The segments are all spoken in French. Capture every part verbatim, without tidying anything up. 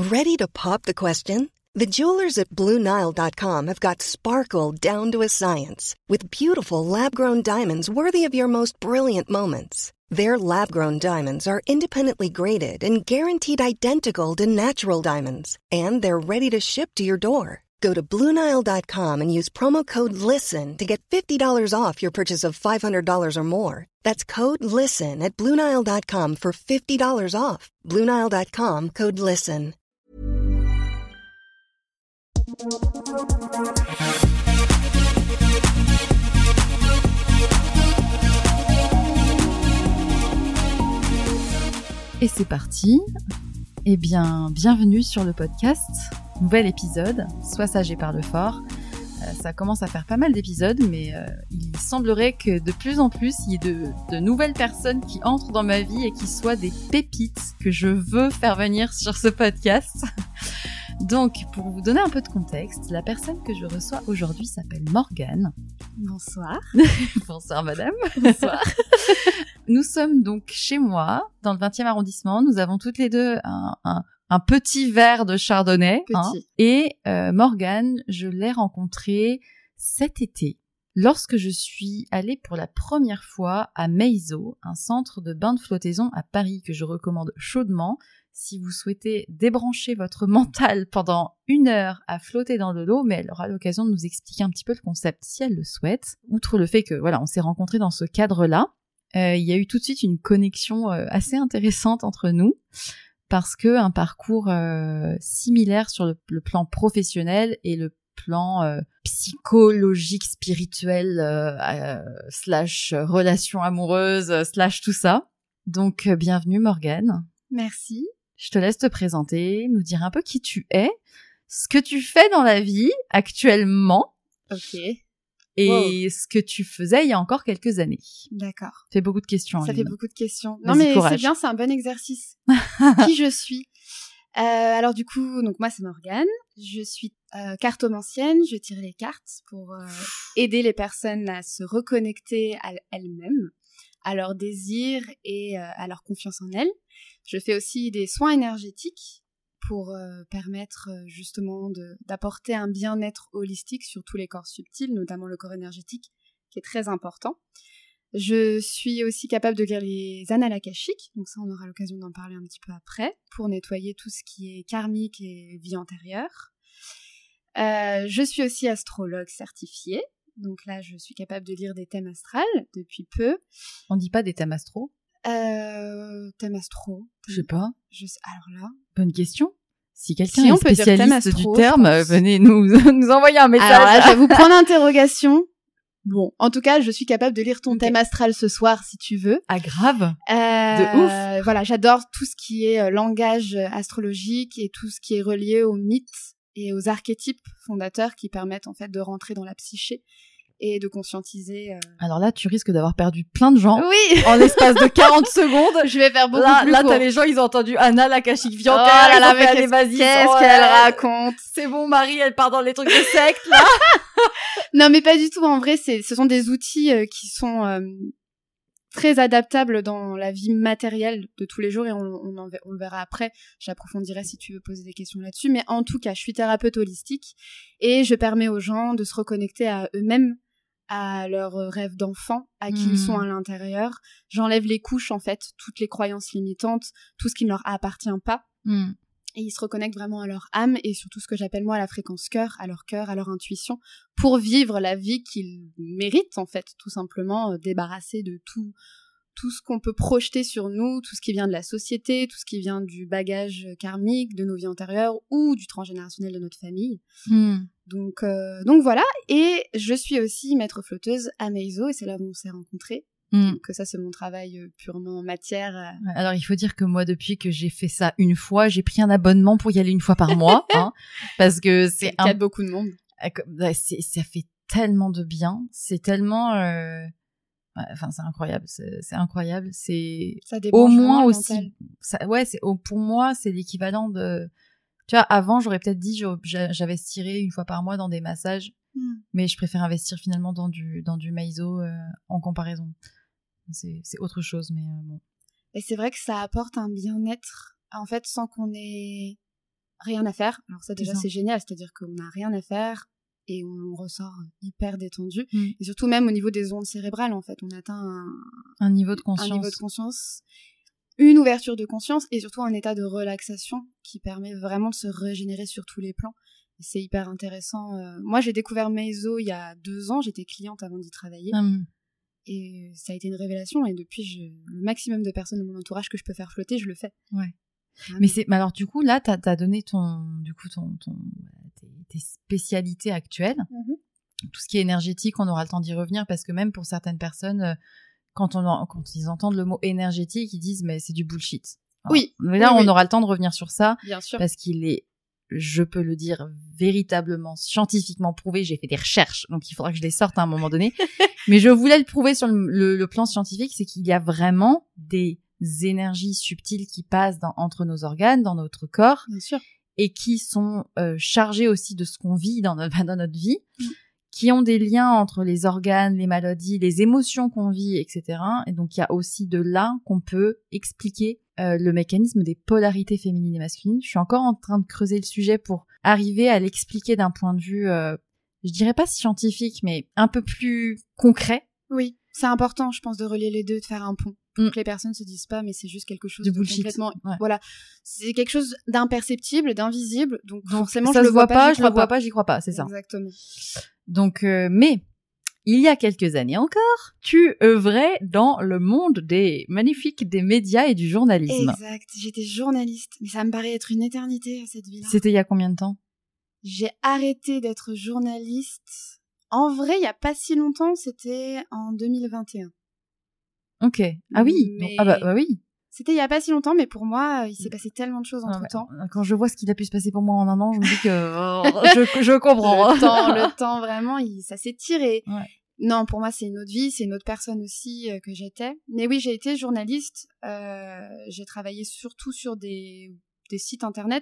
Ready to pop the question? The jewelers at Blue Nile dot com have got sparkle down to a science with beautiful lab-grown diamonds worthy of your most brilliant moments. Their lab-grown diamonds are independently graded and guaranteed identical to natural diamonds, and they're ready to ship to your door. Go to Blue Nile dot com and use promo code LISTEN to get fifty dollars off your purchase of five hundred dollars or more. That's code LISTEN at Blue Nile dot com for fifty dollars off. Blue Nile dot com, code LISTEN. Et c'est parti. Eh bien, bienvenue sur le podcast. Nouvel épisode, Sois sage et parle fort. Euh, ça commence à faire pas mal d'épisodes, mais euh, il semblerait que de plus en plus, il y ait de, de nouvelles personnes qui entrent dans ma vie et qui soient des pépites que je veux faire venir sur ce podcast. Donc, pour vous donner un peu de contexte, la personne que je reçois aujourd'hui s'appelle Morgane. Bonsoir. Bonsoir madame. Bonsoir. Nous sommes donc chez moi, dans le vingtième arrondissement. Nous avons toutes les deux un, un, un petit verre de chardonnay. Petit. Hein, et euh, Morgane, je l'ai rencontrée cet été, lorsque je suis allée pour la première fois à Meizo, un centre de bain de flottaison à Paris que je recommande chaudement. Si vous souhaitez débrancher votre mental pendant une heure à flotter dans de l'eau, mais elle aura l'occasion de nous expliquer un petit peu le concept si elle le souhaite. Outre le fait que, voilà, on s'est rencontrés dans ce cadre-là, euh, il y a eu tout de suite une connexion euh, assez intéressante entre nous, parce que un parcours euh, similaire sur le, le plan professionnel et le plan euh, psychologique, spirituel, euh, euh, slash relation amoureuse, euh, slash tout ça. Donc, euh, bienvenue Morgane. Merci. Je te laisse te présenter, nous dire un peu qui tu es, ce que tu fais dans la vie actuellement. Ok. Et wow. ce que tu faisais il y a encore quelques années. D'accord. Ça fait beaucoup de questions. Ça Aline. fait beaucoup de questions. Vas-y, non mais courage. c'est bien, c'est un bon exercice. Qui je suis euh, Alors du coup, donc moi c'est Morgane. Je suis euh, cartomancienne. Je tire les cartes pour euh, aider les personnes à se reconnecter à elles-mêmes, à leur désir et euh, à leur confiance en elles. Je fais aussi des soins énergétiques pour euh, permettre euh, justement de, d'apporter un bien-être holistique sur tous les corps subtils, notamment le corps énergétique, qui est très important. Je suis aussi capable de lire les annales akashiques, donc ça on aura l'occasion d'en parler un petit peu après, pour nettoyer tout ce qui est karmique et vie antérieure. Euh, je suis aussi astrologue certifiée, donc là je suis capable de lire des thèmes astrales depuis peu. On dit pas des thèmes astro ? Euh, thème astro. Je sais pas. Je sais, alors là. Bonne question. Si quelqu'un si est on peut dire thème spécialiste astro, du terme, venez nous, nous envoyer un message. Alors là, je vais vous prendre interrogation. Bon, en tout cas, je suis capable de lire ton okay. thème astral ce soir, si tu veux. Ah, grave. Euh, de ouf. Voilà, j'adore tout ce qui est euh, langage astrologique et tout ce qui est relié aux mythes et aux archétypes fondateurs qui permettent en fait de rentrer dans la psyché et de conscientiser. Euh... Alors là, tu risques d'avoir perdu plein de gens. Oui. En l'espace de quarante secondes. Je vais faire beaucoup là, plus Là, court. t'as les gens, ils ont entendu Anna, l'akashique viantaire. Oh là là, mais qu'est-ce, vas-y, qu'est-ce oh, qu'elle elle... raconte? C'est bon, Marie, elle part dans les trucs de secte, là. Non, mais pas du tout. En vrai, c'est, ce sont des outils euh, qui sont euh, très adaptables dans la vie matérielle de tous les jours et on, on, en, on le verra après. J'approfondirai si tu veux poser des questions là-dessus. Mais en tout cas, je suis thérapeute holistique et je permets aux gens de se reconnecter à eux-mêmes, à leurs rêves d'enfant, à qui mmh. ils sont à l'intérieur. J'enlève les couches, en fait, toutes les croyances limitantes, tout ce qui ne leur appartient pas. Mmh. Et ils se reconnectent vraiment à leur âme et surtout ce que j'appelle moi la fréquence cœur, à leur cœur, à leur intuition, pour vivre la vie qu'ils méritent, en fait, tout simplement, euh, débarrasser de tout, tout ce qu'on peut projeter sur nous, tout ce qui vient de la société, tout ce qui vient du bagage karmique, de nos vies antérieures ou du transgénérationnel de notre famille. Mmh. Donc, euh, donc voilà, et je suis aussi maître flotteuse à Meizo, et c'est là où on s'est rencontrés. Mmh. Donc ça, c'est mon travail euh, purement matière. Euh... Alors, il faut dire que moi, depuis que j'ai fait ça une fois, j'ai pris un abonnement pour y aller une fois par mois, hein, parce que c'est un... un... beaucoup de monde. C'est, ça fait tellement de bien, c'est tellement... Euh... Enfin, c'est incroyable, c'est, c'est incroyable, c'est au moins aussi... Ça, ouais, c'est, pour moi, c'est l'équivalent de... Tu vois, avant, j'aurais peut-être dit, j'investirais une fois par mois dans des massages, mm. mais je préfère investir finalement dans du, dans du Meizo euh, en comparaison. C'est, c'est autre chose, mais euh, bon. Et c'est vrai que ça apporte un bien-être, en fait, sans qu'on ait rien à faire. Alors ça déjà c'est, c'est génial, c'est-à-dire qu'on n'a rien à faire et on ressort hyper détendu. Mm. Et surtout même au niveau des ondes cérébrales, en fait, on atteint un, un niveau de conscience. un niveau de conscience, une ouverture de conscience et surtout un état de relaxation qui permet vraiment de se régénérer sur tous les plans. Et c'est hyper intéressant. Euh, moi, j'ai découvert Meizo il y a deux ans, j'étais cliente avant d'y travailler. Mm. Et ça a été une révélation et depuis, je, le maximum de personnes de mon entourage que je peux faire flotter, je le fais. Ouais. Ah, mais c'est, mais alors du coup là, t'as, t'as donné ton, du coup ton, ton, tes, tes spécialités actuelles, mm-hmm. tout ce qui est énergétique, on aura le temps d'y revenir parce que même pour certaines personnes, quand on, quand ils entendent le mot énergétique, ils disent mais c'est du bullshit. Alors, oui. Mais là, oui, on oui. aura le temps de revenir sur ça, bien sûr, parce qu'il est, je peux le dire véritablement scientifiquement prouvé. J'ai fait des recherches, donc il faudra que je les sorte à un moment donné. Mais je voulais le prouver sur le, le, le plan scientifique, c'est qu'il y a vraiment des énergies subtiles qui passent dans, entre nos organes, dans notre corps, bien sûr, et qui sont euh, chargées aussi de ce qu'on vit dans notre, dans notre vie, mm. qui ont des liens entre les organes, les maladies, les émotions qu'on vit, et cetera. Et donc il y a aussi de là qu'on peut expliquer euh, le mécanisme des polarités féminines et masculines. Je suis encore en train de creuser le sujet pour arriver à l'expliquer d'un point de vue, euh, je dirais pas scientifique, mais un peu plus concret. Oui, c'est important, je pense, de relier les deux, de faire un pont. Pour Mm. que les personnes se disent pas, mais c'est juste quelque chose Du de bullshit. complètement... Ouais. Voilà, c'est quelque chose d'imperceptible, d'invisible, donc, Donc forcément, ça je se le voit vois pas, pas, je le vois pas, j'y crois pas, c'est ça. Exactement. Donc, euh, mais il y a quelques années encore, tu œuvrais dans le monde des magnifiques des médias et du journalisme. Exact, j'étais journaliste, mais ça me paraît être une éternité, cette vie-là. C'était il y a combien de temps? J'ai arrêté d'être journaliste. En vrai, il y a pas si longtemps, c'était en deux mille vingt et un. Ok. Ah oui. Mais- Ah bah, bah oui. C'était il y a pas si longtemps, mais pour moi, il s'est passé tellement de choses Ah, entre-temps. mais quand je vois ce qu'il a pu se passer pour moi en un an, je me dis que oh, je, je comprends. Le temps, le temps, vraiment, il, ça s'est tiré. Ouais. Non, pour moi, c'est une autre vie, c'est une autre personne aussi euh, que j'étais. Mais oui, j'ai été journaliste. Euh, j'ai travaillé surtout sur des, des sites internet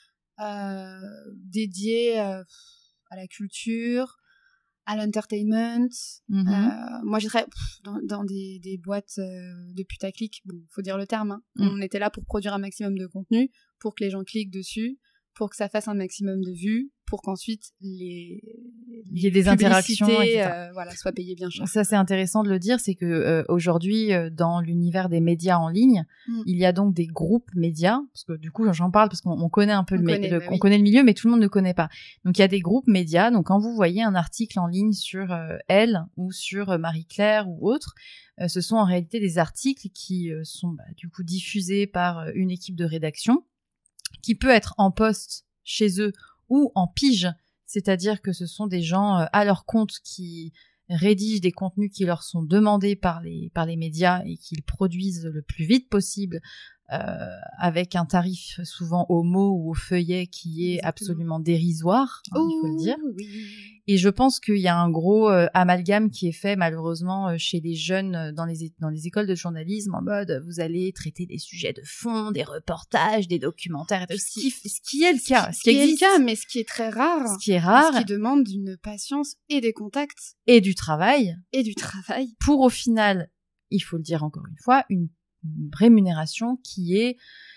euh, dédiés euh, à la culture, à l'entertainment. Mhm. Euh, moi, j'ai travaillé pff, dans, dans des, des boîtes euh, de putaclic. Bon, faut dire le terme. Hein. Mm. On était là pour produire un maximum de contenu, pour que les gens cliquent dessus, pour que ça fasse un maximum de vues, pour qu'ensuite les, Il y ait des interactions, et publicités, cetera. euh, voilà, soient payées bien cher. Ça, c'est intéressant de le dire, c'est que euh, aujourd'hui, euh, dans l'univers des médias en ligne, Mm. il y a donc des groupes médias, parce que du coup, j'en parle parce qu'on on connaît un peu On le, mé- connaît, le- bah on oui. connaît le milieu, mais tout le monde ne connaît pas. Donc, il y a des groupes médias. Donc, quand vous voyez un article en ligne sur euh, Elle ou sur euh, Marie-Claire ou autre, euh, ce sont en réalité des articles qui euh, sont bah, du coup diffusés par euh, une équipe de rédaction, qui peut être en poste chez eux ou en pige, c'est-à-dire que ce sont des gens euh, à leur compte qui rédigent des contenus qui leur sont demandés par les par les médias et qu'ils produisent le plus vite possible euh, avec un tarif souvent au mot ou au feuillet qui est Exactement. absolument dérisoire, hein, il faut le dire. Oh, oui. Et je pense qu'il y a un gros euh, amalgame qui est fait malheureusement euh, chez les jeunes euh, dans les é- dans les écoles de journalisme en mode euh, vous allez traiter des sujets de fond, des reportages, des documentaires, et tout, ce qui ce qui est le cas, ce, Ce qui qui est le existe, cas, mais ce qui est très rare, ce qui est rare, ce qui demande une patience et des contacts et du travail et du travail. pour au final, il faut le dire encore une fois, une rémunération qui est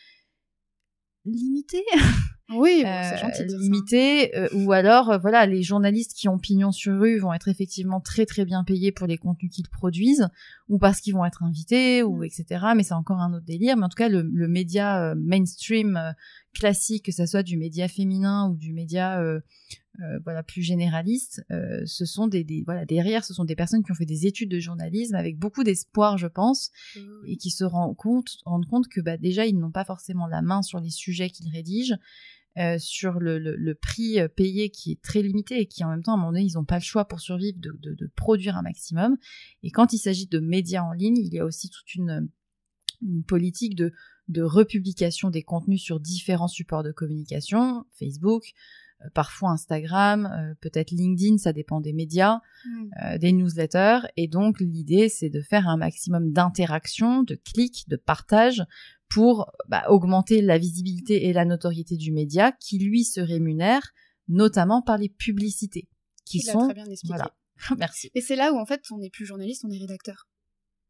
limitée. Oui, bon, Euh, c'est gentil de dire ça. limité, euh, ou alors euh, voilà, les journalistes qui ont pignon sur rue vont être effectivement très très bien payés pour les contenus qu'ils produisent, ou parce qu'ils vont être invités, ou Mm. et cetera. Mais c'est encore un autre délire. Mais en tout cas, le, le média euh, mainstream euh, classique, que ça soit du média féminin ou du média euh, euh, voilà plus généraliste, euh, ce sont des, des voilà derrière, ce sont des personnes qui ont fait des études de journalisme avec beaucoup d'espoir, je pense, et qui se rendent compte, rendent compte que bah, déjà ils n'ont pas forcément la main sur les sujets qu'ils rédigent, euh, sur le, le, le prix payé qui est très limité et qui en même temps à un moment donné ils n'ont pas le choix pour survivre de, de, de produire un maximum. Et quand il s'agit de médias en ligne, il y a aussi toute une, une politique de, de republication des contenus sur différents supports de communication, Facebook, euh, parfois Instagram, euh, peut-être LinkedIn, ça dépend des médias, Mm. euh, des newsletters, et donc l'idée c'est de faire un maximum d'interactions, de clics, de partages pour bah, augmenter la visibilité et la notoriété du média qui lui se rémunère notamment par les publicités qui Tu l'as sont très bien expliqué. voilà. Merci. Et c'est là où en fait on n'est plus journaliste, on est rédacteur.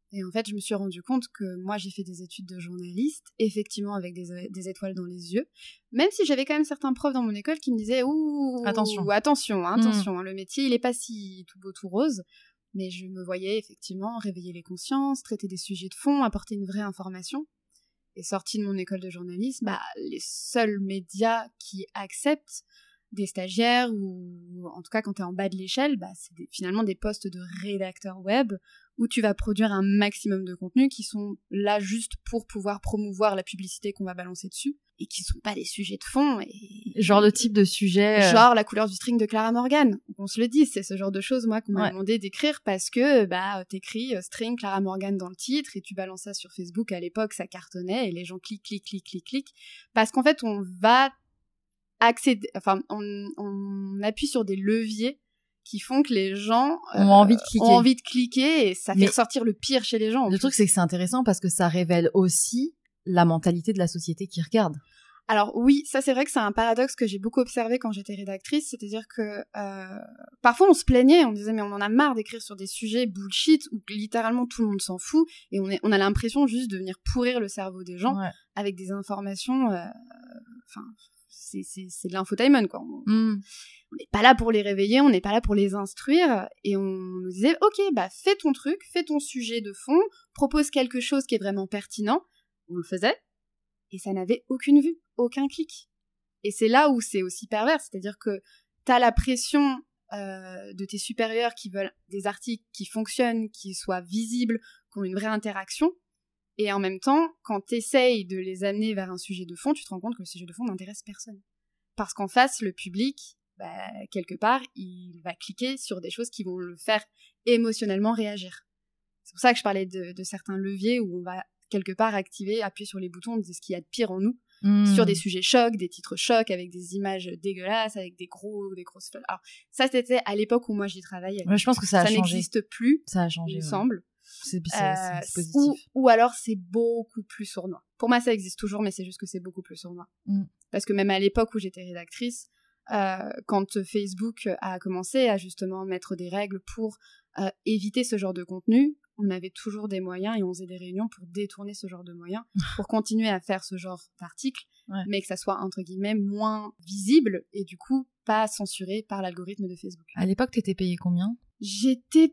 Et en fait, je me suis rendu compte que moi, j'ai fait des études de journaliste, effectivement avec des, des étoiles dans les yeux, même si j'avais quand même certains profs dans mon école qui me disaient « Ouh, attention, attention, hein, attention, mmh. hein, le métier, il est pas si tout beau, tout rose ». Mais je me voyais effectivement réveiller les consciences, traiter des sujets de fond, apporter une vraie information. Et sortie de mon école de journalisme, bah, les seuls médias qui acceptent des stagiaires, ou en tout cas quand t'es en bas de l'échelle, bah, c'est des, finalement des postes de rédacteur web où tu vas produire un maximum de contenus qui sont là juste pour pouvoir promouvoir la publicité qu'on va balancer dessus et qui sont pas des sujets de fond. Et, genre le type de sujet... Euh... Genre la couleur du string de Clara Morgan. On se le dit, c'est ce genre de choses, moi, qu'on m'a ouais. demandé d'écrire parce que bah t'écris euh, string Clara Morgan dans le titre et tu balances ça sur Facebook. À l'époque, ça cartonnait et les gens cliquent, cliquent, cliquent, cliquent, cliquent. Parce qu'en fait, on va accéder... Enfin, on, on appuie sur des leviers qui font que les gens euh, ont envie de cliquer. ont envie de cliquer et ça fait Mais ressortir le pire chez les gens. Le truc, c'est que c'est intéressant parce que ça révèle aussi la mentalité de la société qui regarde. Alors oui, ça c'est vrai que c'est un paradoxe que j'ai beaucoup observé quand j'étais rédactrice, c'est-à-dire que euh, parfois on se plaignait, on disait mais on en a marre d'écrire sur des sujets bullshit où littéralement tout le monde s'en fout et on, est, on a l'impression juste de venir pourrir le cerveau des gens ouais. avec des informations... Enfin... Euh, C'est, c'est, c'est de l'infotainment, quoi. On mm. n'est pas là pour les réveiller, on n'est pas là pour les instruire. Et on nous disait, ok, bah fais ton truc, fais ton sujet de fond, propose quelque chose qui est vraiment pertinent. On le faisait, et ça n'avait aucune vue, aucun clic. Et c'est là où c'est aussi pervers, c'est-à-dire que t'as la pression euh, de tes supérieurs qui veulent des articles qui fonctionnent, qui soient visibles, qui ont une vraie interaction. Et en même temps, quand t'essayes de les amener vers un sujet de fond, tu te rends compte que le sujet de fond n'intéresse personne. Parce qu'en face, le public, bah, quelque part, il va cliquer sur des choses qui vont le faire émotionnellement réagir. C'est pour ça que je parlais de, de certains leviers où on va quelque part activer, appuyer sur les boutons de ce qu'il y a de pire en nous, mmh. sur des sujets chocs, des titres chocs, avec des images dégueulasses, avec des gros, des grosses... Alors, ça, c'était à l'époque où moi j'y travaillais. Ouais, je pense que ça a ça changé. Ça n'existe plus, ça a changé, il me ouais. semble. C'est, c'est, euh, c'est positif. Ou, ou alors c'est beaucoup plus sournois. Pour moi, ça existe toujours, mais c'est juste que c'est beaucoup plus sournois. Mm. Parce que même à l'époque où j'étais rédactrice, euh, quand Facebook a commencé à justement mettre des règles pour euh, éviter ce genre de contenu, on avait toujours des moyens et on faisait des réunions pour détourner ce genre de moyens, pour continuer à faire ce genre d'articles, ouais. mais que ça soit entre guillemets moins visible et du coup pas censuré par l'algorithme de Facebook. À l'époque, t'étais payée combien ? J'étais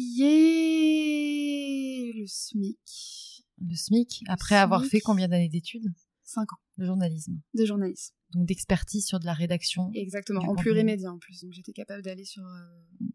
payée le SMIC. Le SMIC, après le avoir SMIC. fait combien d'années d'études ? Cinq ans. De journalisme. De journalisme. Donc d'expertise sur de la rédaction. Exactement, en plurimédia en plus. Donc j'étais capable d'aller sur... Euh,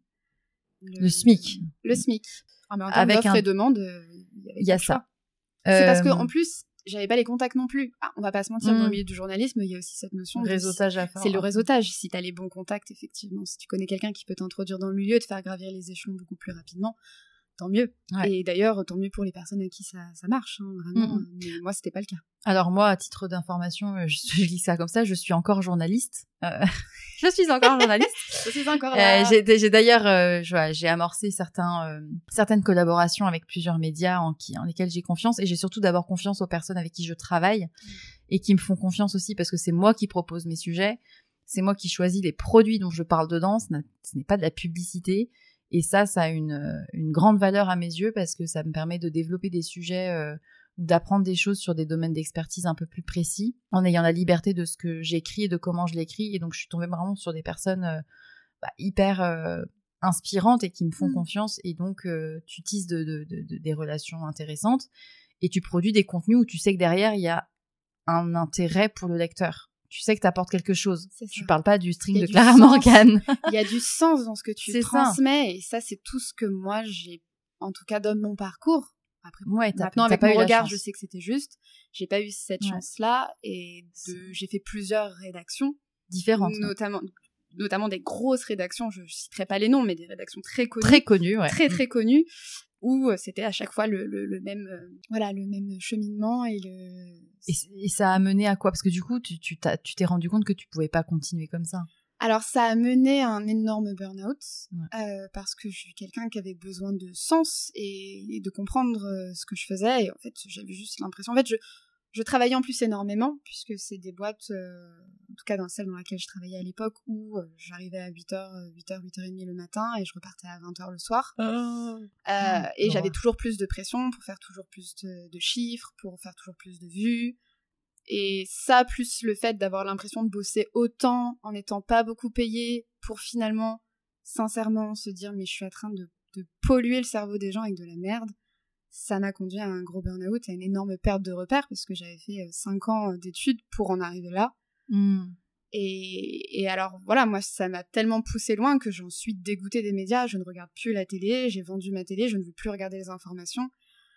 le, le SMIC. Le SMIC. Ah, mais en termes Avec d'offres un... et demandes, il y, y a ça. Euh... C'est parce qu'en plus, j'avais pas les contacts non plus. Ah, on va pas se mentir, mmh. dans le milieu du journalisme, il y a aussi cette notion de réseautage de... à faire. C'est le réseautage. Si t'as les bons contacts, effectivement, si tu connais quelqu'un qui peut t'introduire dans le milieu, te faire gravir les échelons beaucoup plus rapidement, tant mieux. Ouais. Et d'ailleurs, tant mieux pour les personnes à qui ça, ça marche, hein, vraiment. Mmh. Mais moi, c'était pas le cas. Alors moi, à titre d'information, je, je lis ça comme ça, je suis encore journaliste. Euh, je suis encore journaliste. je suis encore là. Euh, j'ai, j'ai d'ailleurs, euh, je, j'ai amorcé certains, euh, certaines collaborations avec plusieurs médias en, qui, en lesquels j'ai confiance. Et j'ai surtout d'abord confiance aux personnes avec qui je travaille mmh. et qui me font confiance aussi parce que c'est moi qui propose mes sujets. C'est moi qui choisis les produits dont je parle dedans. Ce, ce n'est pas de la publicité. Et ça, ça a une, une grande valeur à mes yeux parce que ça me permet de développer des sujets euh, ou d'apprendre des choses sur des domaines d'expertise un peu plus précis en ayant la liberté de ce que j'écris et de comment je l'écris. Et donc, je suis tombée vraiment sur des personnes euh, bah, hyper euh, inspirantes et qui me font mmh. confiance. Et donc, euh, tu tisses de, de, de, de, des relations intéressantes et tu produis des contenus où tu sais que derrière, il y a un intérêt pour le lecteur. Tu sais que t'apportes quelque chose. Tu parles pas du string de Clara Morgan. Il y a du sens dans ce que tu c'est transmets. Ça. Et ça, c'est tout ce que moi, j'ai, en tout cas, dans mon parcours. Après, ouais, t'as, maintenant, t'as avec pas mon eu regard, la je sais que c'était juste. J'ai pas eu cette ouais. chance-là. Et de, j'ai fait plusieurs rédactions. Différentes. Notamment, notamment des grosses rédactions. Je citerai pas les noms, mais des rédactions très connues. Très connues, ouais. Très, très connues. Où c'était à chaque fois le, le, le même euh, voilà le même cheminement et le et, et ça a mené à quoi parce que du coup tu tu, t'as, tu t'es rendu compte que tu pouvais pas continuer comme ça. Alors ça a mené à un énorme burn-out ouais. euh, parce que je suis quelqu'un qui avait besoin de sens et, et de comprendre euh, ce que je faisais et en fait j'avais juste l'impression en fait je Je travaillais en plus énormément, puisque c'est des boîtes, euh, en tout cas dans celle dans laquelle je travaillais à l'époque, où euh, j'arrivais à huit heures, huit heures, huit heures trente le matin, et je repartais à vingt heures le soir. Oh. Euh, oh, et j'avais toujours plus de pression pour faire toujours plus de, de chiffres, pour faire toujours plus de vues. Et ça, plus le fait d'avoir l'impression de bosser autant, en n'étant pas beaucoup payé, pour finalement, sincèrement, se dire « mais je suis en train de, de polluer le cerveau des gens avec de la merde », ça m'a conduit à un gros burn-out, à une énorme perte de repères, parce que j'avais fait cinq ans d'études pour en arriver là. Mm. Et, et alors, voilà, moi, ça m'a tellement poussé loin que j'en suis dégoûtée des médias. Je ne regarde plus la télé, j'ai vendu ma télé, je ne veux plus regarder les informations.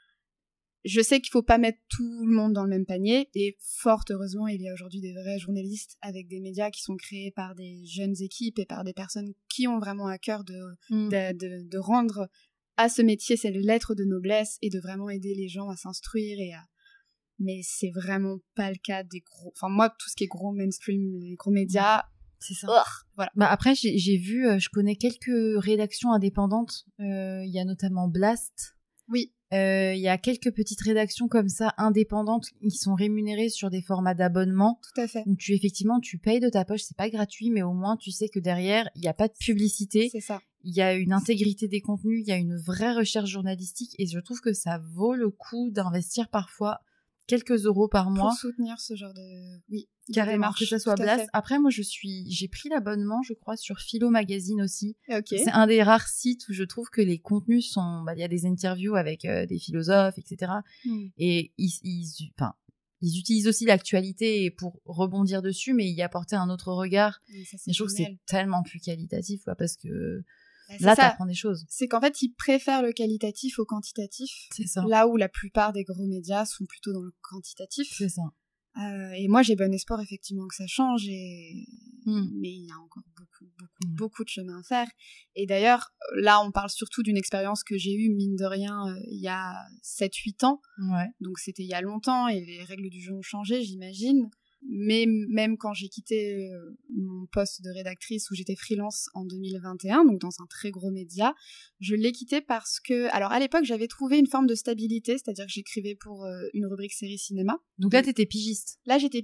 Je sais qu'il faut pas mettre tout le monde dans le même panier, et fort heureusement, il y a aujourd'hui des vrais journalistes avec des médias qui sont créés par des jeunes équipes et par des personnes qui ont vraiment à cœur de, mm. de, de, de rendre à ce métier cette lettre de noblesse et de vraiment aider les gens à s'instruire et à... Mais c'est vraiment pas le cas des gros... Enfin, moi, tout ce qui est gros mainstream, les gros médias... C'est ça. Oh, voilà. Bah après, j'ai, j'ai vu, euh, je connais quelques rédactions indépendantes. Il euh, y a notamment Blast. Oui. Il euh, y a quelques petites rédactions comme ça, indépendantes, qui sont rémunérées sur des formats d'abonnement. Tout à fait. Donc tu, effectivement, tu payes de ta poche, c'est pas gratuit, mais au moins tu sais que derrière, il n'y a pas de publicité. C'est ça. Il y a une intégrité des contenus, il y a une vraie recherche journalistique, et je trouve que ça vaut le coup d'investir parfois quelques euros par mois. Pour soutenir ce genre de... Oui, carrément, que ça soit Blast. Après, moi, je suis, j'ai pris l'abonnement, je crois, sur Philo Magazine aussi. Okay. C'est un des rares sites où je trouve que les contenus sont... Bah, il y a des interviews avec euh, des philosophes, et cetera. Mm. Et ils... ils enfin, ils utilisent aussi l'actualité pour rebondir dessus, mais y apporter un autre regard. Oui, ça, et je trouve génial. que c'est tellement plus qualitatif, quoi, parce que... C'est là, ça. t'apprends des choses. C'est qu'en fait, ils préfèrent le qualitatif au quantitatif. C'est ça. Là où la plupart des gros médias sont plutôt dans le quantitatif. C'est ça. Euh, et moi, j'ai bon espoir, effectivement, que ça change. Et... Mm. Mais il y a encore beaucoup, beaucoup, mm. beaucoup de chemin à faire. Et d'ailleurs, là, on parle surtout d'une expérience que j'ai eue, mine de rien, euh, il y a sept huit ans. Ouais. Donc, c'était il y a longtemps et les règles du jeu ont changé, j'imagine. Mais même quand j'ai quitté euh, mon poste de rédactrice où j'étais freelance en deux mille vingt et un, donc dans un très gros média, je l'ai quitté parce que... Alors à l'époque, j'avais trouvé une forme de stabilité, c'est-à-dire que j'écrivais pour euh, une rubrique série cinéma. Donc là, t'étais pigiste. Là, j'étais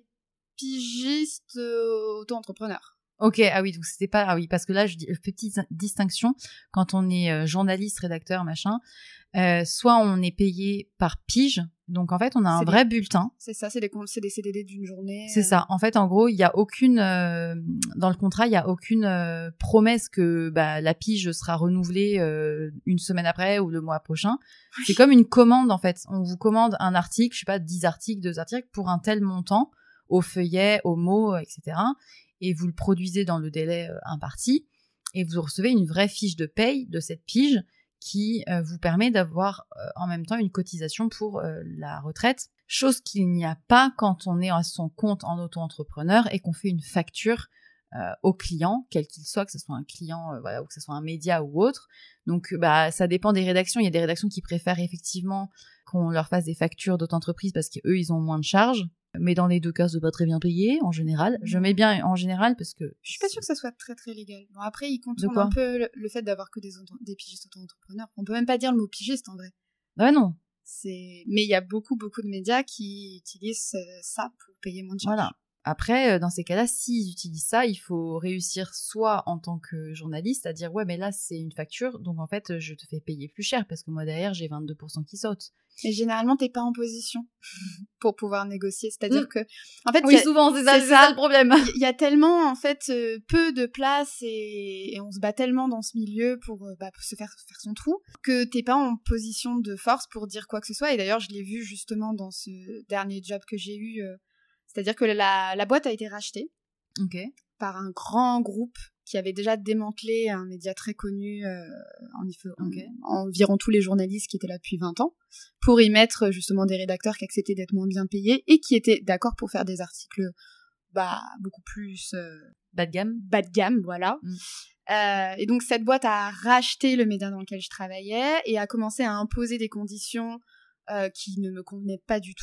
pigiste euh, auto-entrepreneur. Ok, ah oui, donc c'était pas... Ah oui, parce que là, je dis petite distinction, quand on est euh, journaliste, rédacteur, machin, euh, soit on est payé par pige, donc en fait, on a un c'est vrai des... bulletin. C'est ça, c'est des, c'est des C D D d'une journée. C'est euh... ça. En fait, en gros, il y a aucune euh, dans le contrat, il y a aucune euh, promesse que bah, la pige sera renouvelée euh, une semaine après ou le mois prochain. Oui. C'est comme une commande en fait. On vous commande un article, je sais pas, dix articles, deux articles pour un tel montant, au feuillet, au mot, et cetera. Et vous le produisez dans le délai euh, imparti. Et vous recevez une vraie fiche de paye de cette pige qui euh, vous permet d'avoir euh, en même temps une cotisation pour euh, la retraite, chose qu'il n'y a pas quand on est à son compte en auto-entrepreneur et qu'on fait une facture euh, au client, quel qu'il soit, que ce soit un client, euh, voilà, ou que ce soit un média ou autre. Donc, bah, ça dépend des rédactions. Il y a des rédactions qui préfèrent effectivement qu'on leur fasse des factures d'auto-entreprise parce qu'eux, ils ont moins de charges. Mais dans les deux cas, c'est pas très bien payé, en général. Je mets bien en général parce que... Je suis pas sûre que ça soit très très légal. Bon, après, ils contournent un peu le, le fait d'avoir que des, auto- des pigistes auto-entrepreneurs. On peut même pas dire le mot pigiste, en vrai. Ouais, non. C'est... Mais il y a beaucoup, beaucoup de médias qui utilisent ça pour payer moins de charges. Voilà. Après, dans ces cas-là, s'ils utilisent ça, il faut réussir soit en tant que journaliste à dire « Ouais, mais là, c'est une facture, donc en fait, je te fais payer plus cher parce que moi, derrière, j'ai vingt-deux pour cent qui sautent. » Et généralement, t'es pas en position pour pouvoir négocier. C'est-à-dire mmh. que, en fait, oui, a, souvent, c'est ça, c'est, c'est ça, ça le problème. Il y a tellement, en fait, euh, peu de place et, et on se bat tellement dans ce milieu pour, euh, bah, pour se faire faire son trou que t'es pas en position de force pour dire quoi que ce soit. Et d'ailleurs, je l'ai vu justement dans ce dernier job que j'ai eu. Euh, c'est-à-dire que la, la boîte a été rachetée okay. par un grand groupe qui avait déjà démantelé un média très connu euh, en, en, okay. en environ tous les journalistes qui étaient là depuis vingt ans, pour y mettre justement des rédacteurs qui acceptaient d'être moins bien payés et qui étaient d'accord pour faire des articles bah, beaucoup plus... Euh, bas de gamme. Bas de gamme, voilà. Mm. Euh, et donc cette boîte a racheté le média dans lequel je travaillais et a commencé à imposer des conditions euh, qui ne me convenaient pas du tout.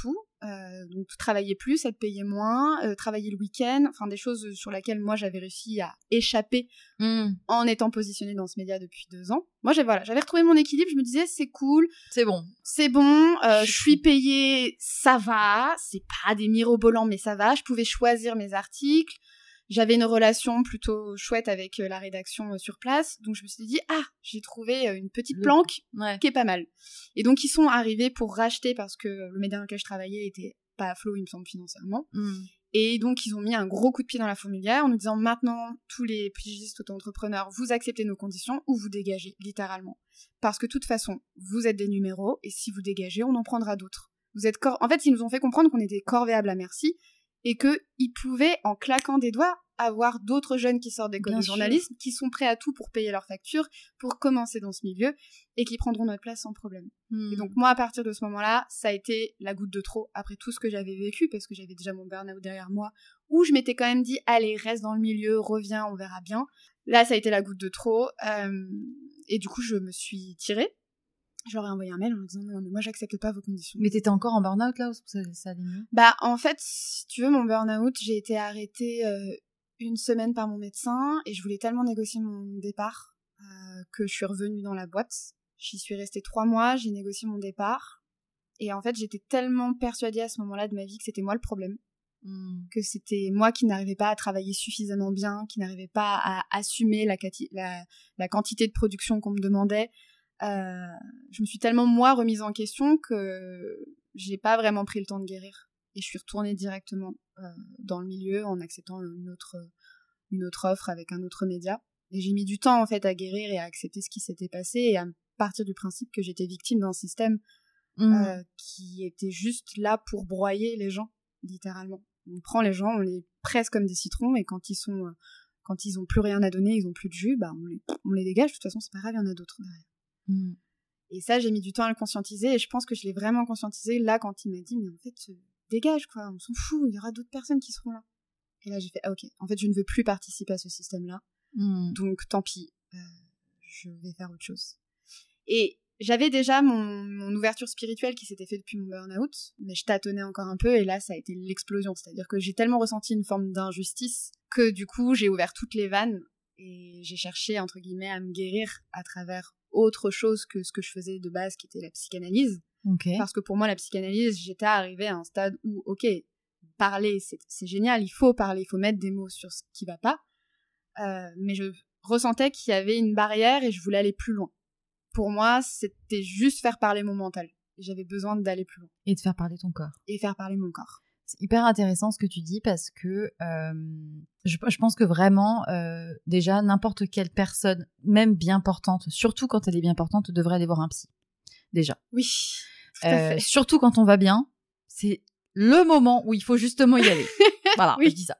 Euh, donc travailler plus, être payé moins, euh, travailler le week-end, enfin des choses sur lesquelles moi j'avais réussi à échapper mmh. en étant positionnée dans ce média depuis deux ans. Moi j'ai, voilà, j'avais retrouvé mon équilibre, je me disais c'est cool, c'est bon, c'est bon, euh, je je suis payée, ça va, c'est pas des mirobolants mais ça va, je pouvais choisir mes articles, j'avais une relation plutôt chouette avec euh, la rédaction euh, sur place, donc je me suis dit ah j'ai trouvé euh, une petite Le... planque ouais. qui est pas mal. Et donc ils sont arrivés pour racheter parce que le média dans lequel je travaillais était pas à flot il me semble financièrement. Mmh. Et donc ils ont mis un gros coup de pied dans la fourmilière en nous disant maintenant tous les pigistes auto-entrepreneurs vous acceptez nos conditions ou vous dégagez littéralement. Parce que de toute façon vous êtes des numéros et si vous dégagez on en prendra d'autres. Vous êtes cor... En fait ils nous ont fait comprendre qu'on était corvéables à merci et qu'ils pouvaient, en claquant des doigts, avoir d'autres jeunes qui sortent d'école de journalisme, qui sont prêts à tout pour payer leurs factures, pour commencer dans ce milieu, et qui prendront notre place sans problème. Mmh. Et donc moi, à partir de ce moment-là, ça a été la goutte de trop, après tout ce que j'avais vécu, parce que j'avais déjà mon burn-out derrière moi, où je m'étais quand même dit, allez, reste dans le milieu, reviens, on verra bien. Là, ça a été la goutte de trop, euh, et du coup, je me suis tirée. J'aurais envoyé un mail en me disant non mais moi j'accepte pas vos conditions. Mais t'étais encore en burn-out là ou ça, ça allait mieux? Bah en fait si tu veux mon burn-out j'ai été arrêtée euh, une semaine par mon médecin et je voulais tellement négocier mon départ euh, que je suis revenue dans la boîte. J'y suis restée trois mois, j'ai négocié mon départ et en fait j'étais tellement persuadée à ce moment-là de ma vie que c'était moi le problème. Mmh. Que c'était moi qui n'arrivais pas à travailler suffisamment bien, qui n'arrivais pas à assumer la, cati- la, la quantité de production qu'on me demandait. Euh, je me suis tellement moi remise en question que j'ai pas vraiment pris le temps de guérir et je suis retournée directement euh, dans le milieu en acceptant une autre une autre offre avec un autre média et j'ai mis du temps en fait à guérir et à accepter ce qui s'était passé et à partir du principe que j'étais victime d'un système mmh. euh, qui était juste là pour broyer les gens littéralement. On prend les gens, on les presse comme des citrons et quand ils sont euh, quand ils ont plus rien à donner, ils ont plus de jus, bah on les on les dégage. De toute façon c'est pas grave, il y en a d'autres derrière. Mmh. Et ça, j'ai mis du temps à le conscientiser et je pense que je l'ai vraiment conscientisé là quand il m'a dit mais en fait, euh, dégage quoi, on s'en fout, il y aura d'autres personnes qui seront là. Et là, j'ai fait ah ok, en fait, je ne veux plus participer à ce système-là, mmh. donc tant pis, euh, je vais faire autre chose. Et j'avais déjà mon, mon ouverture spirituelle qui s'était faite depuis mon burn-out, mais je tâtonnais encore un peu et là, ça a été l'explosion. C'est-à-dire que j'ai tellement ressenti une forme d'injustice que du coup, j'ai ouvert toutes les vannes et j'ai cherché entre guillemets à me guérir à travers autre chose que ce que je faisais de base qui était la psychanalyse. Okay. Parce que pour moi la psychanalyse, j'étais arrivée à un stade où ok, parler c'est, c'est génial, il faut parler, il faut mettre des mots sur ce qui va pas, euh, mais je ressentais qu'il y avait une barrière et je voulais aller plus loin. Pour moi c'était juste faire parler mon mental, j'avais besoin d'aller plus loin. Et de faire parler ton corps. Et faire parler mon corps. C'est hyper intéressant ce que tu dis parce que euh, je, je pense que vraiment, euh, déjà, n'importe quelle personne, même bien portante, surtout quand elle est bien portante, devrait aller voir un psy. Déjà. Oui, tout à fait. Euh, surtout quand on va bien, c'est le moment où il faut justement y aller. Voilà, oui. Je dis ça.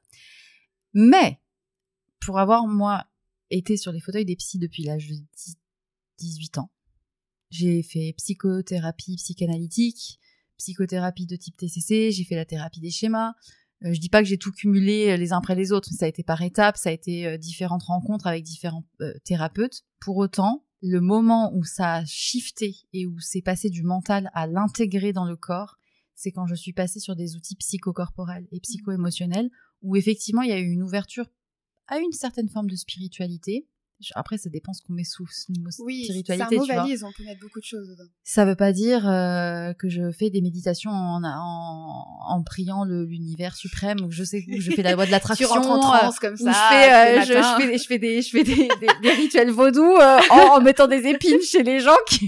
Mais, pour avoir, moi, été sur les fauteuils des psys depuis l'âge de dix-huit ans, j'ai fait psychothérapie psychanalytique, psychothérapie de type T C C, j'ai fait la thérapie des schémas. Euh, je dis pas que j'ai tout cumulé les uns après les autres, ça a été par étapes, ça a été euh, différentes rencontres avec différents euh, thérapeutes. Pour autant, le moment où ça a shifté et où c'est passé du mental à l'intégrer dans le corps, c'est quand je suis passée sur des outils psychocorporels et psycho-émotionnels, où effectivement il y a eu une ouverture à une certaine forme de spiritualité. Après, ça dépend ce qu'on met sous le mot oui, spiritualité. Oui, c'est un mot valise, on peut mettre beaucoup de choses dedans. Ça veut pas dire euh, que je fais des méditations en, en, en priant le, l'univers suprême, ou je sais que je fais la loi de l'attraction. Tu rentres en transe comme ça. Ou je fais, euh, je, je fais, des, je fais des, je fais des, des, des rituels vaudous euh, en, en mettant des épines chez les gens qui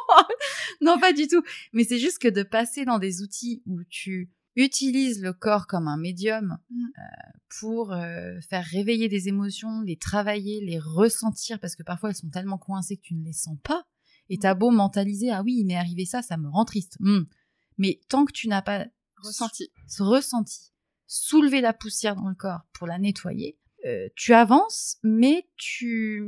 non, pas du tout. Mais c'est juste que de passer dans des outils où tu utilise le corps comme un médium mmh. euh, pour euh, faire réveiller des émotions, les travailler, les ressentir, parce que parfois elles sont tellement coincées que tu ne les sens pas, et t'as beau mentaliser, ah oui, il m'est arrivé ça, ça me rend triste. Mmh. Mais tant que tu n'as pas ressenti, s- ressenti, soulever la poussière dans le corps pour la nettoyer, euh, tu avances, mais tu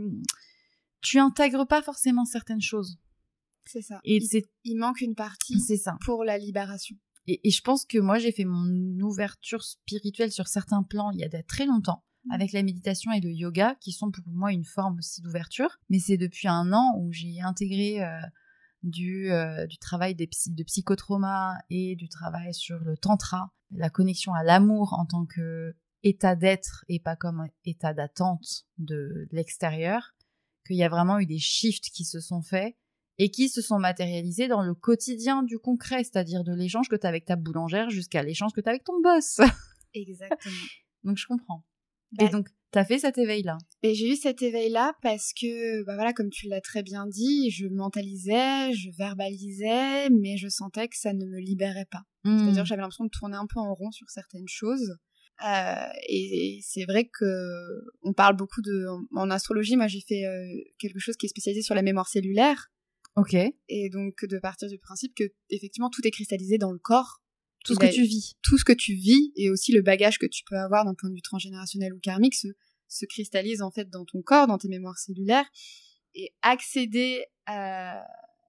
tu intègres pas forcément certaines choses. C'est ça. Et il, c'est... il manque une partie c'est ça. Pour la libération. Et, et je pense que moi, j'ai fait mon ouverture spirituelle sur certains plans il y a de très longtemps, mmh. avec la méditation et le yoga, qui sont pour moi une forme aussi d'ouverture. Mais c'est depuis un an où j'ai intégré euh, du, euh, du travail des psy, de psychotrauma et du travail sur le tantra, la connexion à l'amour en tant que état d'être et pas comme état d'attente de l'extérieur, qu'il y a vraiment eu des shifts qui se sont faits et qui se sont matérialisés dans le quotidien du concret, c'est-à-dire de l'échange que tu as avec ta boulangère jusqu'à l'échange que tu as avec ton boss. Exactement. Donc je comprends. Bah, et donc, tu as fait cet éveil-là. Et j'ai eu cet éveil-là parce que, bah voilà, comme tu l'as très bien dit, je mentalisais, je verbalisais, mais je sentais que ça ne me libérait pas. Mmh. C'est-à-dire que j'avais l'impression de tourner un peu en rond sur certaines choses. Euh, et, et c'est vrai que on parle beaucoup de... En, en astrologie, moi j'ai fait euh, quelque chose qui est spécialisé sur la mémoire cellulaire. Ok. Et donc de partir du principe que effectivement tout est cristallisé dans le corps. Tout ce que tu vis. Tout ce que tu vis et aussi le bagage que tu peux avoir d'un point de vue transgénérationnel ou karmique se, se cristallise en fait dans ton corps, dans tes mémoires cellulaires. Et accéder à,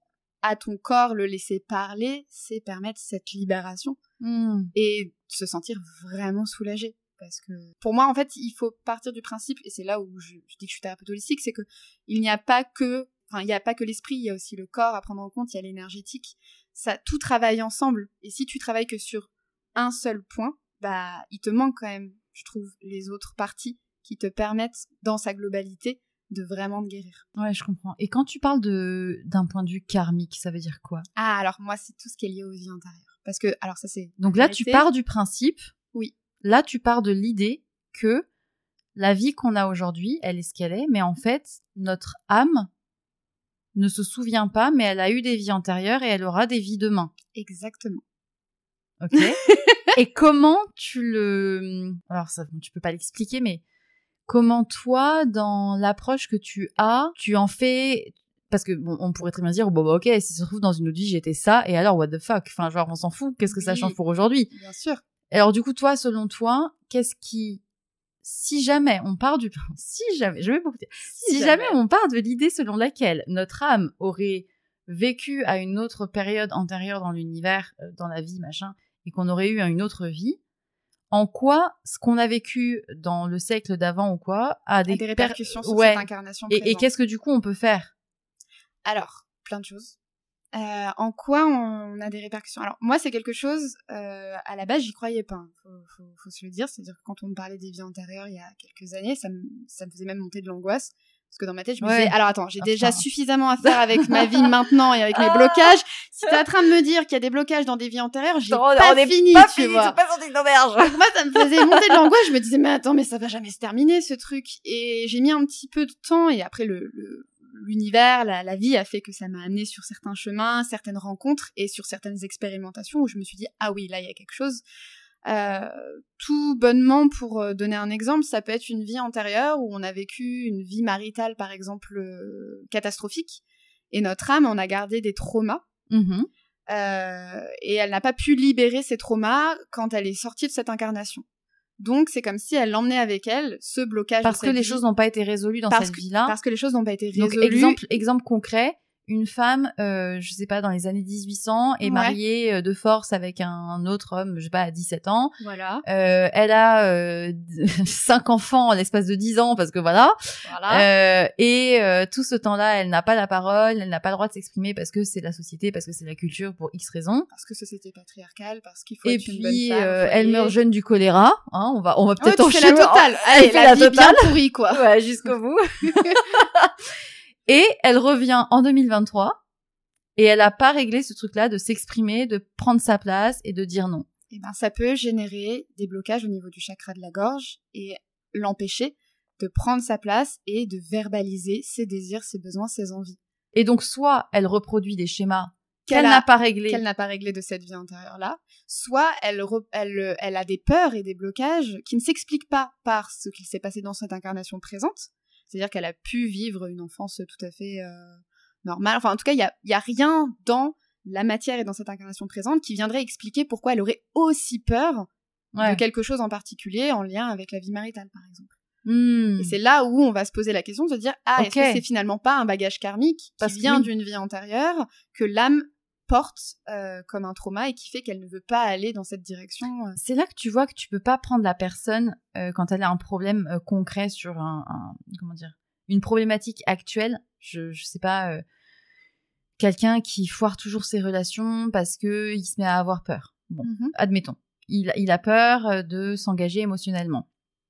à ton corps, le laisser parler, c'est permettre cette libération mmh. et se sentir vraiment soulagé. Parce que pour moi, en fait, il faut partir du principe, et c'est là où je, je dis que je suis thérapeute holistique, c'est que il n'y a pas que, enfin, il n'y a pas que l'esprit, il y a aussi le corps à prendre en compte, il y a l'énergétique. Ça, tout travaille ensemble. Et si tu travailles que sur un seul point, bah, il te manque quand même, je trouve, les autres parties qui te permettent, dans sa globalité, de vraiment te guérir. Ouais, je comprends. Et quand tu parles de, d'un point de vue karmique, ça veut dire quoi ? Ah, alors moi, c'est tout ce qui est lié aux vies antérieures. Parce que, alors ça, c'est... Donc là, tu pars du principe... Oui. Là, tu pars de l'idée que la vie qu'on a aujourd'hui, elle est ce qu'elle est, mais en fait, notre âme ne se souvient pas, mais elle a eu des vies antérieures et elle aura des vies demain. Exactement. Ok. Et comment tu le... Alors, ça, tu peux pas l'expliquer, mais comment toi, dans l'approche que tu as, tu en fais... Parce que bon, on pourrait très bien dire, bon bah ok, si ça se trouve dans une autre vie, j'étais ça, et alors, what the fuck ? Enfin, genre, on s'en fout, qu'est-ce que oui. ça change pour aujourd'hui ? Bien sûr. Alors du coup, toi, selon toi, qu'est-ce qui... Si jamais on part du... Si jamais, je vais beaucoup dire. Si, si jamais. jamais on part de l'idée selon laquelle notre âme aurait vécu à une autre période antérieure dans l'univers, euh, dans la vie, machin, et qu'on aurait eu une autre vie, en quoi ce qu'on a vécu dans le siècle d'avant ou quoi a des, a des répercussions per... sur ouais. cette incarnation et, présente. Et qu'est-ce que du coup on peut faire ? Alors, plein de choses. Euh, en quoi on a des répercussions ? Alors moi c'est quelque chose, euh, à la base j'y croyais pas, hein. faut, faut, faut se le dire, c'est-à-dire que quand on me parlait des vies antérieures il y a quelques années, ça me, ça me faisait même monter de l'angoisse, parce que dans ma tête je me ouais. disais, alors attends, j'ai enfin. déjà suffisamment à faire avec ma vie maintenant et avec mes blocages, si t'es en train de me dire qu'il y a des blocages dans des vies antérieures, j'ai non, pas on fini, pas tu fini, vois. C'est pas sorti d'auberge. Donc moi ça me faisait monter de l'angoisse, je me disais mais attends mais ça va jamais se terminer ce truc, et j'ai mis un petit peu de temps, et après le... le l'univers, la, la vie a fait que ça m'a amené sur certains chemins, certaines rencontres et sur certaines expérimentations où je me suis dit ah oui, là il y a quelque chose. Euh, tout bonnement, pour donner un exemple, ça peut être une vie antérieure où on a vécu une vie maritale par exemple euh, catastrophique, et notre âme en a gardé des traumas. Mmh. Euh, et elle n'a pas pu libérer ces traumas quand elle est sortie de cette incarnation. Donc, c'est comme si elle l'emmenait avec elle, ce blocage. Parce de cette que les vie. choses n'ont pas été résolues dans parce cette que, vie-là. Parce que les choses n'ont pas été résolues. Donc, exemple, exemple concret, une femme, euh, je sais pas, dans les années dix-huit cents, est ouais. mariée euh, de force avec un autre homme, je sais pas, à dix-sept ans. Voilà. Euh, elle a euh, cinq enfants en l'espace de dix ans, parce que voilà. Voilà. Euh, et euh, tout ce temps-là, elle n'a pas la parole, elle n'a pas le droit de s'exprimer parce que c'est la société, parce que c'est la culture, pour X raisons. Parce que société patriarcale, parce qu'il faut et être puis, une bonne femme. Euh, elle meurt jeune du choléra. Hein, on va, on va peut-être oh, en chier. La totale. Elle, elle fait la, la vie totale. Bien pourrie, quoi. Ouais, jusqu'au bout. Et elle revient en deux mille vingt-trois. Et elle a pas réglé ce truc-là de s'exprimer, de prendre sa place et de dire non. Eh ben, ça peut générer des blocages au niveau du chakra de la gorge et l'empêcher de prendre sa place et de verbaliser ses désirs, ses besoins, ses envies. Et donc, soit elle reproduit des schémas qu'elle, qu'elle a, n'a pas réglés, qu'elle n'a pas réglé de cette vie antérieure-là, soit elle, re, elle, elle a des peurs et des blocages qui ne s'expliquent pas par ce qu'il s'est passé dans cette incarnation présente. C'est-à-dire qu'elle a pu vivre une enfance tout à fait... Euh, normal. Enfin, en tout cas, il y a, y a rien dans la matière et dans cette incarnation présente qui viendrait expliquer pourquoi elle aurait aussi peur ouais. de quelque chose en particulier en lien avec la vie maritale, par exemple. Mmh. Et c'est là où on va se poser la question de se dire ah, okay. est-ce que c'est finalement pas un bagage karmique Parce qui vient oui. d'une vie antérieure que l'âme porte euh, comme un trauma et qui fait qu'elle ne veut pas aller dans cette direction. Euh. C'est là que tu vois que tu peux pas prendre la personne euh, quand elle a un problème euh, concret sur un, un comment dire une problématique actuelle. Je je sais pas euh, quelqu'un qui foire toujours ses relations parce que il se met à avoir peur. Bon, mm-hmm. admettons, il, il a peur de s'engager émotionnellement.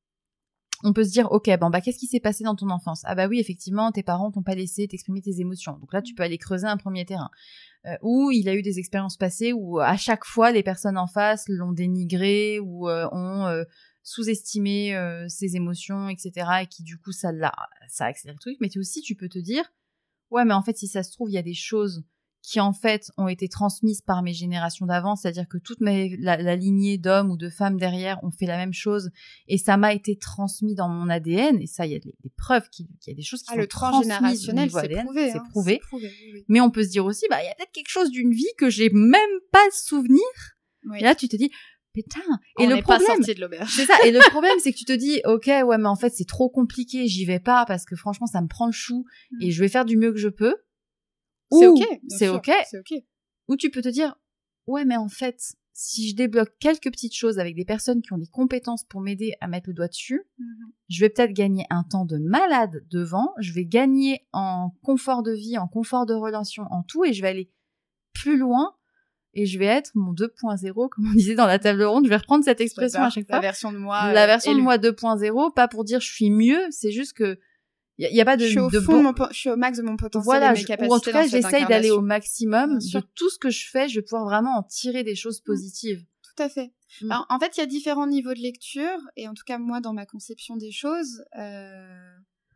On peut se dire, ok, bon bah qu'est-ce qui s'est passé dans ton enfance ? Ah bah oui, effectivement, tes parents t'ont pas laissé t'exprimer tes émotions. Donc là, tu peux aller creuser un premier terrain. Euh, ou il a eu des expériences passées où à chaque fois les personnes en face l'ont dénigré ou euh, ont euh, sous-estimé euh, ses émotions, et cetera. Et qui du coup ça l'a, ça accélère le truc. Mais aussi, tu peux te dire, ouais, mais en fait, si ça se trouve, il y a des choses qui en fait ont été transmises par mes générations d'avant, c'est-à-dire que toute mes, la, la lignée d'hommes ou de femmes derrière ont fait la même chose et ça m'a été transmis dans mon A D N, et ça, il y a des, des preuves, qu'il y a des choses qui ah, sont le transmises au niveau c'est A D N, prouvé, c'est hein, prouvé. C'est prouvé oui, oui. Mais on peut se dire aussi, bah il y a peut-être quelque chose d'une vie que j'ai même pas le souvenir, oui. Et là tu te dis, putain, et on le n'est problème, pas sorti de l'auberge. C'est ça, et le problème c'est que tu te dis, ok, ouais, mais en fait c'est trop compliqué, j'y vais pas parce que franchement ça me prend le chou mm. et je vais faire du mieux que je peux. C'est ok, c'est sûr, ok. C'est ok. Ou tu peux te dire, ouais, mais en fait, si je débloque quelques petites choses avec des personnes qui ont des compétences pour m'aider à mettre le doigt dessus, mm-hmm. je vais peut-être gagner un temps de malade devant, je vais gagner en confort de vie, en confort de relation, en tout, et je vais aller plus loin, et je vais être mon deux point zéro, comme on disait dans la table ronde. Je vais reprendre cette expression à chaque fois. La version de moi. La version euh, de moi deux point zéro, pas pour dire je suis mieux, c'est juste que il y, y a pas de, je suis au de fond bon... de mon po- je suis au max de mon potentiel voilà, et mes capacités. Ou en tout cas, j'essaye d'aller au maximum de tout ce que je fais. Je vais pouvoir vraiment en tirer des choses positives. Tout à fait. Mm. Alors, en fait, il y a différents niveaux de lecture, et en tout cas, moi, dans ma conception des choses, euh,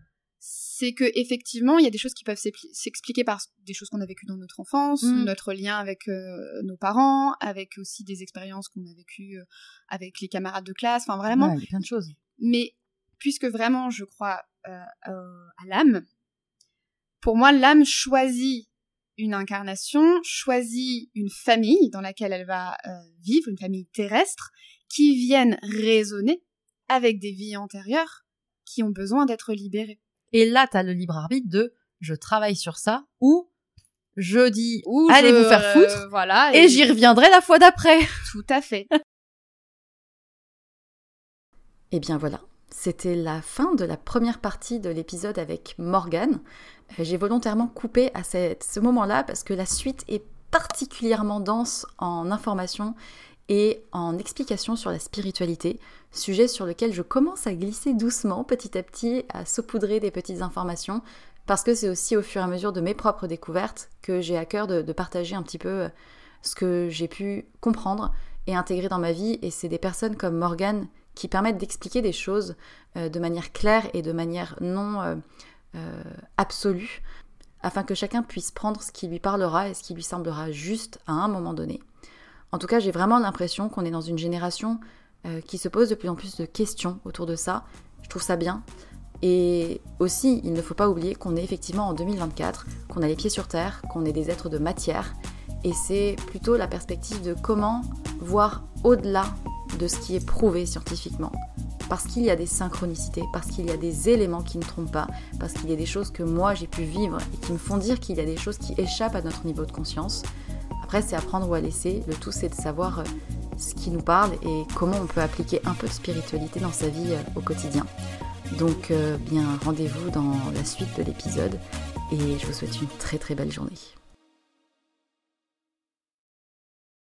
c'est que effectivement, il y a des choses qui peuvent s'expliquer par des choses qu'on a vécues dans notre enfance, mm. notre lien avec euh, nos parents, avec aussi des expériences qu'on a vécues euh, avec les camarades de classe. Enfin, vraiment. Ouais, il y a plein de choses. Mais puisque vraiment, je crois euh, euh, à l'âme, pour moi, l'âme choisit une incarnation, choisit une famille dans laquelle elle va euh, vivre, une famille terrestre, qui viennent résonner avec des vies antérieures qui ont besoin d'être libérées. Et là, t'as le libre arbitre de « je travaille sur ça » ou « je dis ou allez je, vous faire euh, foutre voilà, et, et j'y reviendrai la fois d'après ». Tout à fait. Et bien voilà. C'était la fin de la première partie de l'épisode avec Morgane. J'ai volontairement coupé à cette, ce moment-là parce que la suite est particulièrement dense en informations et en explications sur la spiritualité, sujet sur lequel je commence à glisser doucement, petit à petit, à saupoudrer des petites informations, parce que c'est aussi au fur et à mesure de mes propres découvertes que j'ai à cœur de, de partager un petit peu ce que j'ai pu comprendre et intégrer dans ma vie, et c'est des personnes comme Morgane qui permettent d'expliquer des choses euh, de manière claire et de manière non euh, euh, absolue, afin que chacun puisse prendre ce qui lui parlera et ce qui lui semblera juste à un moment donné. En tout cas, j'ai vraiment l'impression qu'on est dans une génération euh, qui se pose de plus en plus de questions autour de ça. Je trouve ça bien. Et aussi, il ne faut pas oublier qu'on est effectivement en deux mille vingt-quatre, qu'on a les pieds sur terre, qu'on est des êtres de matière, et c'est plutôt la perspective de comment voir au-delà de ce qui est prouvé scientifiquement, parce qu'il y a des synchronicités, parce qu'il y a des éléments qui ne trompent pas, parce qu'il y a des choses que moi j'ai pu vivre et qui me font dire qu'il y a des choses qui échappent à notre niveau de conscience. Après, c'est à prendre ou à laisser. Le tout, c'est de savoir ce qui nous parle et comment on peut appliquer un peu de spiritualité dans sa vie au quotidien. Donc, euh, bien, rendez-vous dans la suite de l'épisode et je vous souhaite une très très belle journée.